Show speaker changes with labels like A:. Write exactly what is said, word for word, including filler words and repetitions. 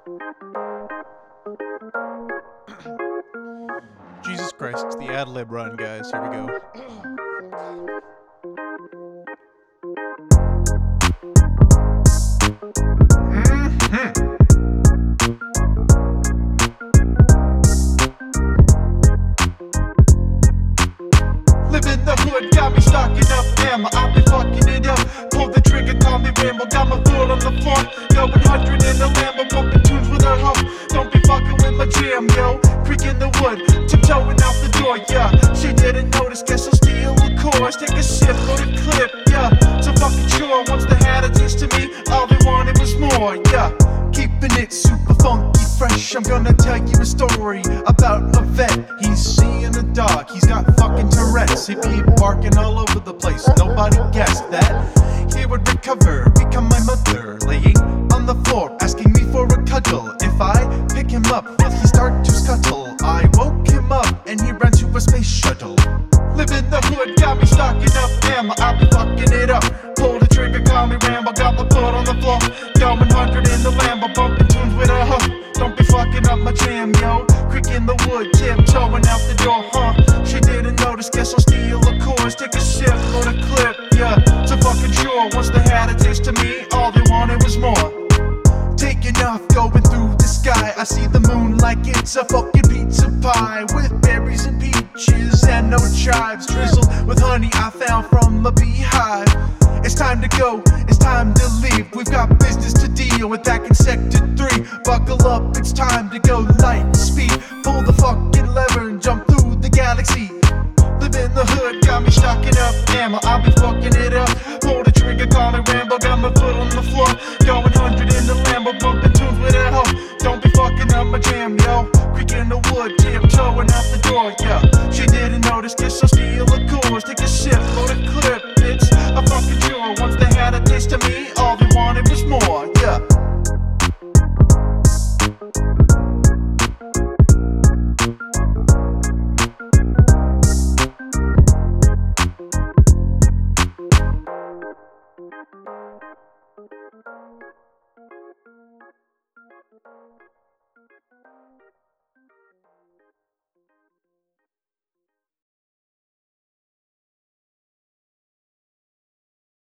A: Jesus Christ, it's the ad lib run, guys. Here we go. Mm-hmm.
B: Live in the hood, got me stocking up ammo. I be fucking it up. Pull the trigger, call me Rambo. Got my foot on the floor. Go one hundred in the Lambo, bumping tunes with a hoe. Don't be fucking with my jam, yo. Creek in the wood, tiptoeing out the door, yeah. She didn't notice, guess I'll steal a course. Take a sip, load a clip, yeah. So fucking sure, once they had a taste to me, all they wanted was more, yeah. Keeping it super funky fresh. I'm gonna tell you a story about a vet. He's seeing a dog, he's got fucking Tourette's. He be barking all over the place, nobody guessed that he would recover, become my mother. Laying on the floor, asking me for a cuddle. If I pick him up, will he start to scuttle? I woke him up and he ran to a space shuttle. Live in the hood, got me stocking up ammo. I be fucking it up. Pull the trigger, call me Rambo. Got my foot on the floor. Going one hundred in the Lambo, bumping tunes with a hoe. Don't be fucking up my jam, yo. Creek in the wood, tiptoeing out the door, huh? She didn't notice, guess I'll steal a course. Take a sip, load a clip, yeah. So fucking sure, once they had a taste to me, all they wanted was more. Taking off, going through the sky. I see the moon like it's a fucking pizza pie, with berries and peaches and no chives, drizzled with honey I found from a beehive. It's time to go, it's time to leave. We've got business to deal with back in Sector three. Buckle up, it's time to go light speed. Pull the fucking lever and jump through the galaxy. Live in the hood, got me stocking up ammo. I'll be fucking it up. Pull the trigger, call me Rambo. Got my foot on the floor. Going one hundred in the Lambo, bumping tunes with a hoe. Don't be fucking up my jam, yo. Creek in the wood, tiptoeing out the door, yeah. She didn't notice, guess I'll steal a course. Take a sip, load a clip.